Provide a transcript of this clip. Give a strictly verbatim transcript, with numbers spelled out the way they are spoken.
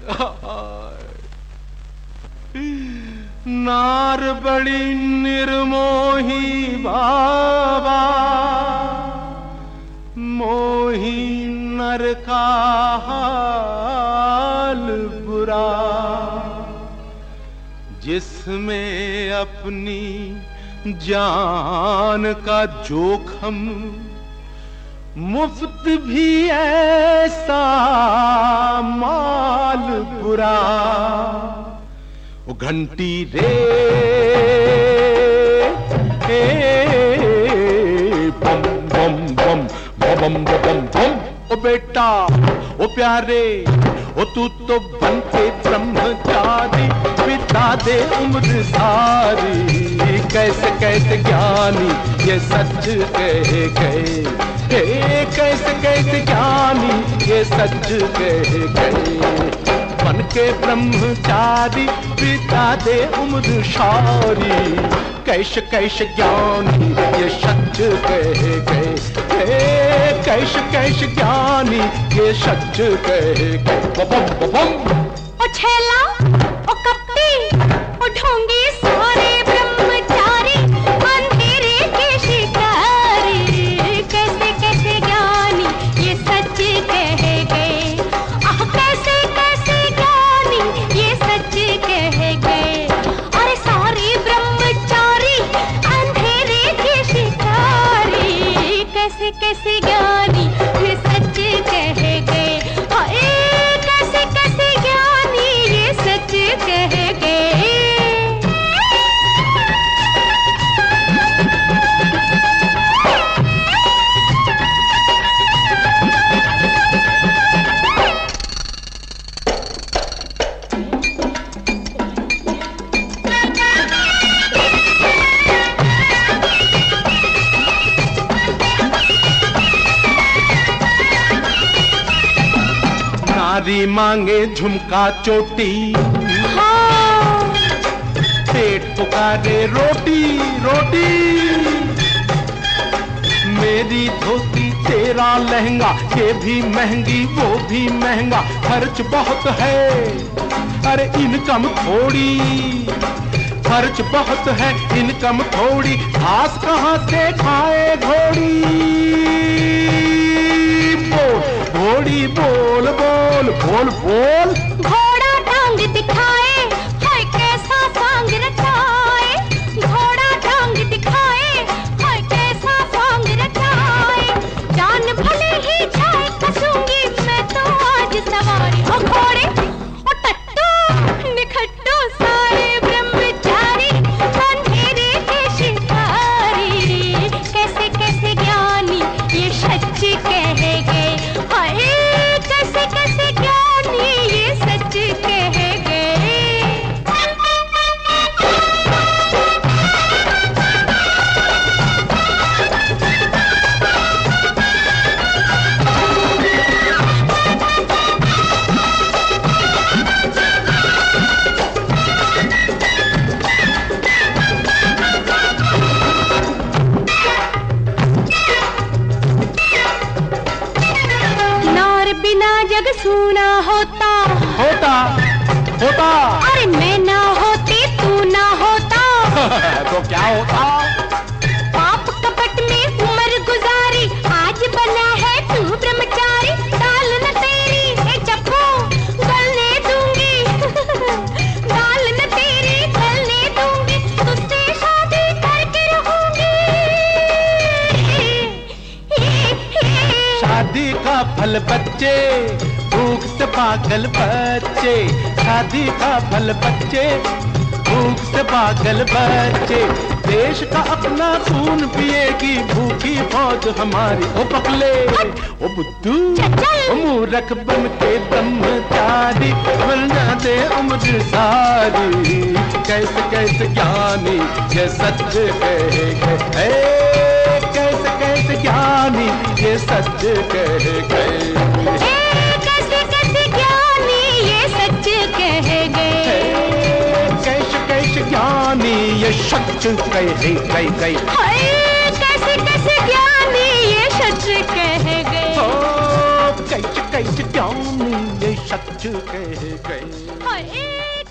नार बड़ी निर्मोही बाबा, मोही नर का हाल बुरा, जिसमें अपनी जान का जोखम, मुफ्त भी ऐसा माल बुरा। वो घंटी रे बम बम बम बम बम बम। ओ बेटा ओ प्यारे ओ तू तो बनते ब्रह्मचारी, बिता दे उम्र सारी। कैसे कैसे ज्ञानी ये सच कह गए, कैसे कैसे ज्ञानी ये सच कह गए। बन के ब्रह्मचारी बिता दे उम्र सारी, कैसे कैसे ज्ञानी ये सच कह गए, कैसे कैसे ज्ञानी ये सच कह गए। बम बम ओ छेला ओ कपटी ओ ढोंगी सारे ब्रह्मचारी, अंधेरे के शिकारी। कैसे कैसे ज्ञानी ये सच कह गए, आह कैसे कैसे ज्ञानी ये सच कह गए। अरे सारे ब्रह्मचारी अंधेरे के शिकारी, कैसे कैसे ज्ञानी ये सच कह गए। कैसे कैसे ज्ञानी ये सच कह गए। नारी मांगे झुमका चोटी, हाँ। पेट पुकारे रोटी रोटी। मेरी धोती तेरा लहंगा, ये भी महंगी वो भी महंगा। खर्च बहुत है अरे इनकम थोड़ी, खर्च बहुत है इनकम थोड़ी। घास कहाँ से खाए घोड़ी, घोड़ी बोल बोल बोल बोल। घोड़ा टांग दिखाए हाय कैसा सांग रचाए, घोड़ा टांग दिखाए हाय कैसा सांग रचाए। जान भले ही जाए कसूंगी मैं तो आज सवारी। ओ घोड़े ओ टट्टू निखट्टू सारे ब्रह्मचारी, अंधेरे के शिकारी। कैसे कैसे ज्ञानी ये सच कह गए, कैसे कैसे ज्ञानी ये सच कह गए। नार बिना जग सूना होता होता होता। अरे मैं ना होती तू ना होता तो क्या होता? पाप कपट में उम्र गुजारी, आज बना है तू ब्रह्मचारी। दाल न तेरी ए चप्पू गलने दूंगी, दाल न तेरी गलने दूंगी। तुझसे शादी करके रहूंगी। शादी का फल बच्चे, भूख से पागल बच्चे। शादी का फल बच्चे, भूख से पागल बच्चे। देश का अपना खून पिएगी भूखी फौज हमारी। ओ पकले ओ बुद्धू ओ मूर्ख बन के ब्रह्मचारी, वरना दे उम्र सारी। कैसे कैसे ज्ञानी ये सच कह गए, कैसे कैसे ज्ञानी ये सच कह गए। कैसे कैसे ज्ञानी ये सच कह गए, कैसे कैसे ज्ञानी ये सच कह गए गए। कैसे कैसे ज्ञानी ये सच कह गए। कैसे कैसे ज्ञानी ये सच कह गए। हाय